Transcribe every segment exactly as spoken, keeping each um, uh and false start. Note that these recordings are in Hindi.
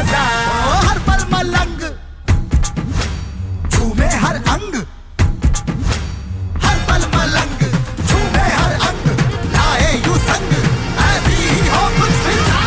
मजा। ओ हर पल मलंग, झूमे हर अंग, हर पल मलंग, झूमे हर अंग, लाए यूं संग, ऐसी ही हो कुछ फिजा।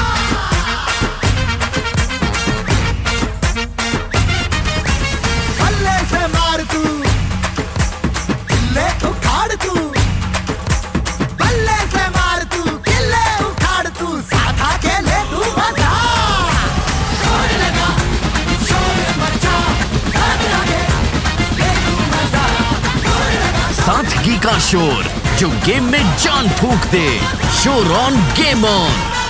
बल्ले से मार तू, किल्ले उखाड़ तू, बल्ले से मार तू, किल्ले उखाड़ तू, साधा के ले तू मजा। शोर लगा, शोर मचा, घर आगे, ले तू मजा। शोर लगा, सादगी का शोर जो गेम में जान फूंक दे। शोर ऑन गेम ऑन।